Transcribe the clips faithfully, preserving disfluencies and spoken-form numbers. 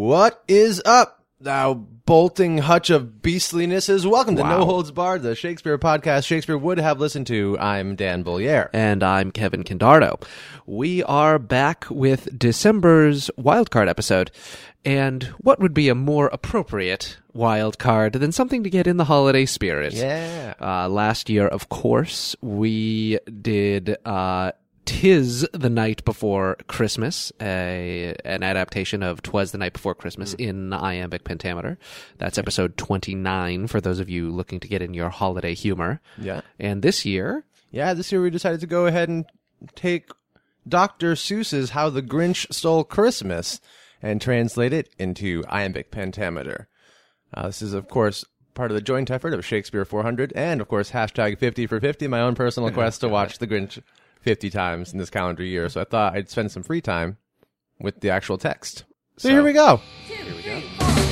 What is up, thou bolting hutch of beastlinesses? Welcome to Wow. No Holds Barred, the Shakespeare podcast Shakespeare would have listened to. I'm Dan Bollier. And I'm Kevin Condardo. We are back with December's wildcard episode. And what would be a more appropriate wildcard than something to get in the holiday spirit? Yeah. Uh, last year, of course, we did uh, 'Tis the Night Before Christmas, a, an adaptation of 'Twas the Night Before Christmas mm. in iambic pentameter. That's episode twenty-nine for those of you looking to get in your holiday humor. Yeah. And this year... Yeah, this year we decided to go ahead and take Doctor Seuss's How the Grinch Stole Christmas and translate it into iambic pentameter. Uh, this is, of course, part of the joint effort of Shakespeare four hundred and, of course, hashtag fifty for fifty, my own personal quest to watch The Grinch fifty times in this calendar year. So I thought I'd spend some free time with the actual text. So, so here we go. Here we go.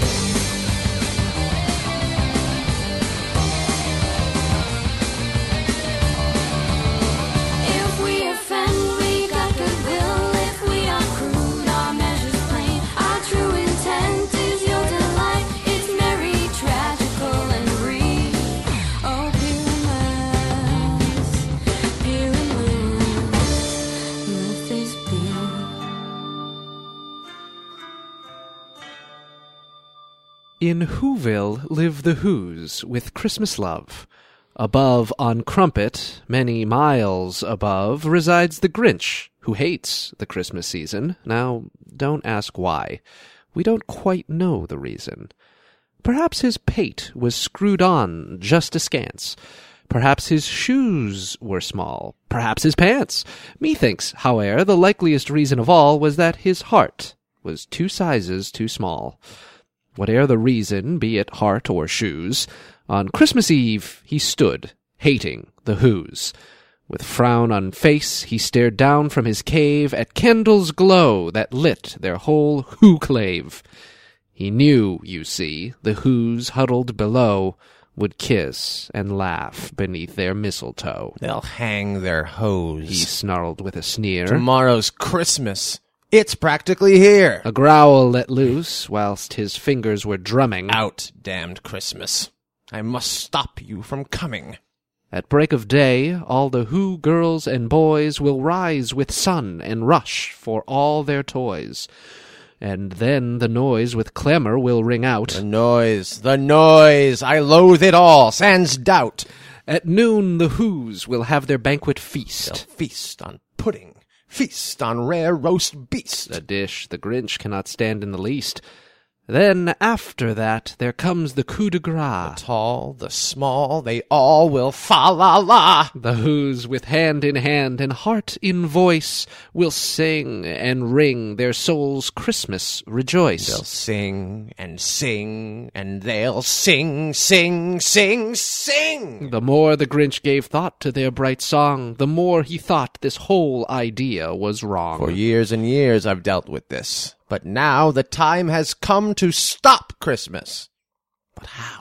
In Whoville live the Whos with Christmas love. Above on Crumpet, many miles above, resides the Grinch, who hates the Christmas season. Now, don't ask why. We don't quite know the reason. Perhaps his pate was screwed on just askance. Perhaps his shoes were small. Perhaps his pants. Methinks, howe'er, the likeliest reason of all was that his heart was two sizes too small. Whate'er the reason, be it heart or shoes, on Christmas Eve he stood, hating the Whos. With frown on face he stared down from his cave at candles' glow that lit their whole Whoclave. He knew, you see, the Whos huddled below would kiss and laugh beneath their mistletoe. They'll hang their hose. He snarled with a sneer. Tomorrow's Christmas. It's practically here. A growl let loose, whilst his fingers were drumming. Out, damned Christmas. I must stop you from coming. At break of day, all the Who girls and boys will rise with sun and rush for all their toys. And then the noise with clamor will ring out. The noise, the noise, I loathe it all, sans doubt. At noon the Whos will have their banquet feast. They'll feast on pudding. Feast on rare roast beast. A dish the Grinch cannot stand in the least. Then, after that, there comes the coup de grace. The tall, the small, they all will fa-la-la. The Whos, with hand in hand and heart in voice, will sing and ring their souls' Christmas rejoice. They'll sing and sing, and they'll sing, sing, sing, sing. The more the Grinch gave thought to their bright song, the more he thought this whole idea was wrong. For years and years I've dealt with this. But now the time has come to stop Christmas. But how?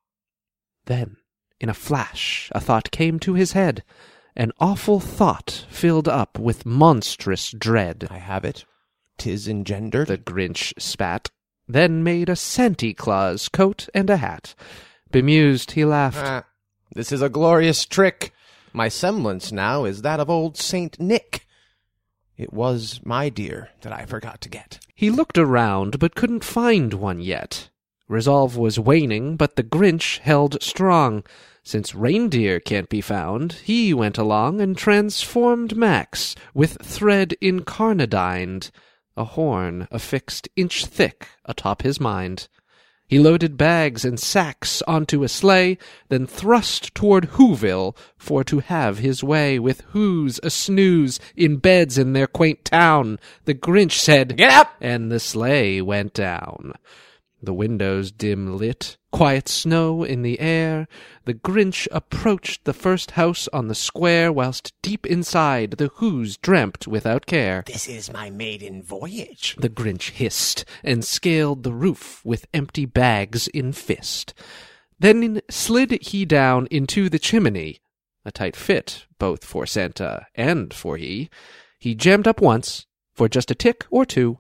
Then, in a flash, a thought came to his head. An awful thought filled up with monstrous dread. I have it. 'Tis engendered. The Grinch spat, then made a Santa Claus coat and a hat. Bemused, he laughed. Ah, this is a glorious trick. My semblance now is that of old Saint Nick. It was my deer that I forgot to get. He looked around, but couldn't find one yet. Resolve was waning, but the Grinch held strong. Since reindeer can't be found, he went along and transformed Max, with thread incarnadined, a horn affixed inch thick atop his mind. He loaded bags and sacks onto a sleigh, then thrust toward Whoville for to have his way. With Whos a-snooze in beds in their quaint town, the Grinch said, "Get up!" and the sleigh went down. The windows dim lit, quiet snow in the air, the Grinch approached the first house on the square, whilst deep inside the Whos dreamt without care. "This is my maiden voyage," the Grinch hissed, and scaled the roof with empty bags in fist. Then slid he down into the chimney, a tight fit both for Santa and for he. He jammed up once, for just a tick or two,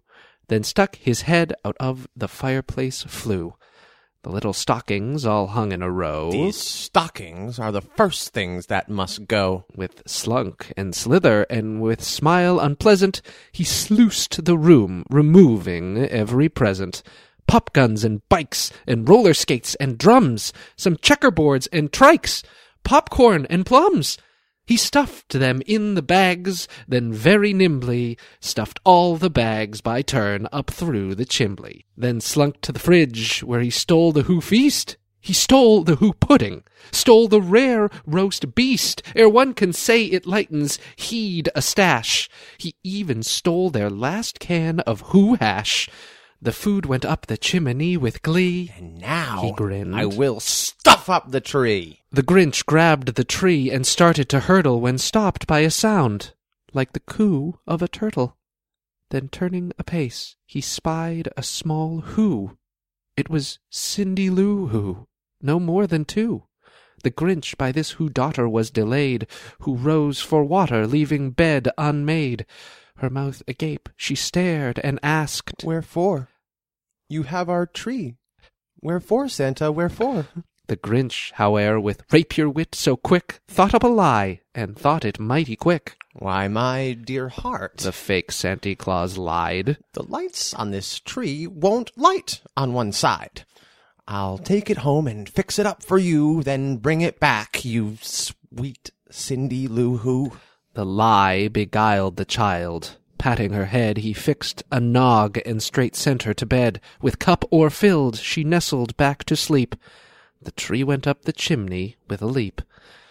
then stuck his head out of the fireplace flue. The little stockings all hung in a row. These stockings are the first things that must go. With slunk and slither, and with smile unpleasant, he sluiced the room, removing every present. Pop guns and bikes, and roller skates and drums, some checkerboards and trikes, popcorn and plums. He stuffed them in the bags, then very nimbly stuffed all the bags by turn up through the chimbley. Then slunk to the fridge, where he stole the Who feast. He stole the Who pudding, stole the rare roast beast, ere one can say it lightens, he'd a stash. He even stole their last can of Who hash. The food went up the chimney with glee. And now he grinned. I will stuff up the tree. The Grinch grabbed the tree and started to hurtle when stopped by a sound, like the coo of a turtle. Then turning a pace, he spied a small Who. It was Cindy Lou Who, no more than two. The Grinch by this Who daughter was delayed, who rose for water, leaving bed unmade. Her mouth agape, she stared and asked, Wherefore? You have our tree. Wherefore, Santa, wherefore? The Grinch, howe'er, with rapier wit so quick, thought up a lie, and thought it mighty quick. Why, my dear heart, The fake Santa Claus lied. the lights on this tree won't light on one side. I'll take it home and fix it up for you, then bring it back, you sweet Cindy Lou Who. The lie beguiled the child. Patting her head, he fixed a nog and straight sent her to bed. With cup o'erfilled, she nestled back to sleep. The tree went up the chimney with a leap.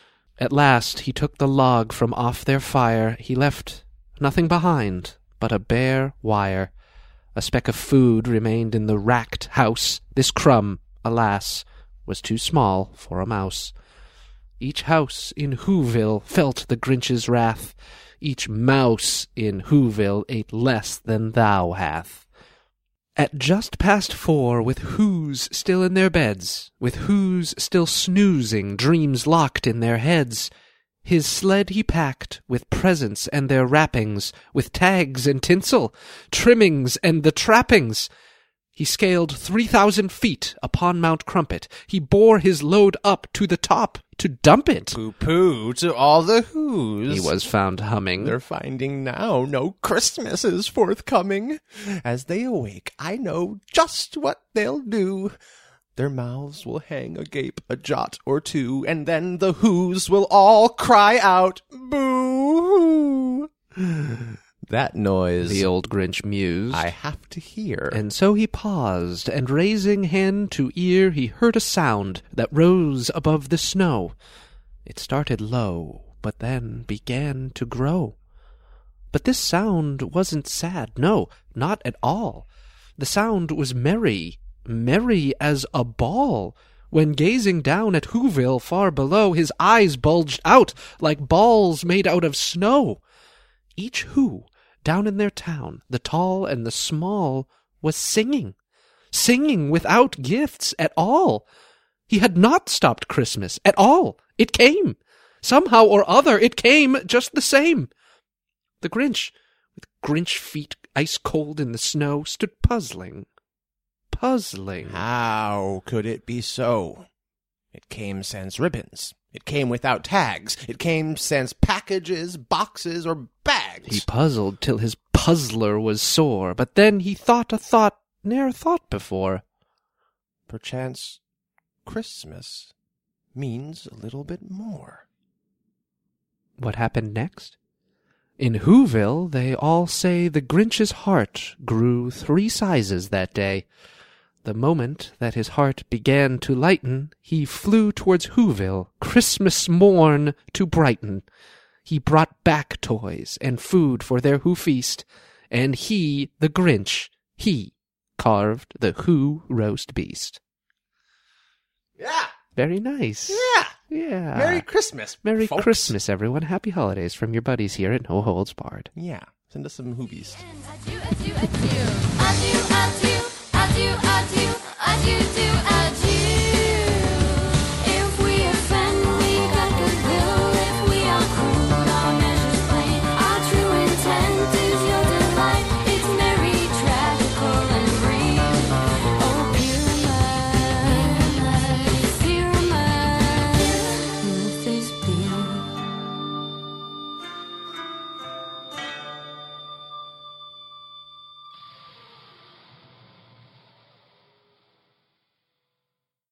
At last he took the log from off their fire. He left nothing behind but a bare wire. A speck of food remained in the racked house. This crumb, alas, was too small for a mouse. Each house in Whoville felt the Grinch's wrath. Each mouse in Whoville ate less than thou hath. At just past four, with Whos still in their beds, with Whos still snoozing, dreams locked in their heads, his sled he packed with presents and their wrappings, with tags and tinsel, trimmings and the trappings. He scaled three thousand feet upon Mount Crumpet. He bore his load up to the top to dump it. Pooh-pooh to all the Whos. He was found humming. They're finding now no Christmas is forthcoming. As they awake, I know just what they'll do. Their mouths will hang agape a jot or two, and then the Whos will all cry out, boo-hoo. That noise, The old Grinch mused. I have to hear. And so he paused, and raising hand to ear, he heard a sound that rose above the snow. It started low, but then began to grow. But this sound wasn't sad, no, not at all. The sound was merry, merry as a ball. When gazing down at Whoville far below, his eyes bulged out like balls made out of snow. Each Who, down in their town, the tall and the small, was singing, singing without gifts at all. He had not stopped Christmas at all. It came. Somehow or other, it came just the same. The Grinch, with Grinch feet ice cold in the snow, stood puzzling, puzzling. How could it be so? It came sans ribbons. It came without tags. It came sans packages, boxes, or bags. He puzzled till his puzzler was sore, but then he thought a thought ne'er thought before. Perchance Christmas means a little bit more. What happened next? In Whoville, they all say the Grinch's heart grew three sizes that day. The moment that his heart began to lighten, he flew towards Whoville, Christmas morn to brighten. He brought back toys and food for their Who feast, and he, the Grinch, he carved the Who roast beast. Yeah! Very nice. Yeah! Yeah. Merry Christmas, Merry folks. Christmas, everyone. Happy holidays from your buddies here at No Holds Barred. Yeah. Send us some Whobies. Adieu, adieu, adieu. Adieu, adieu.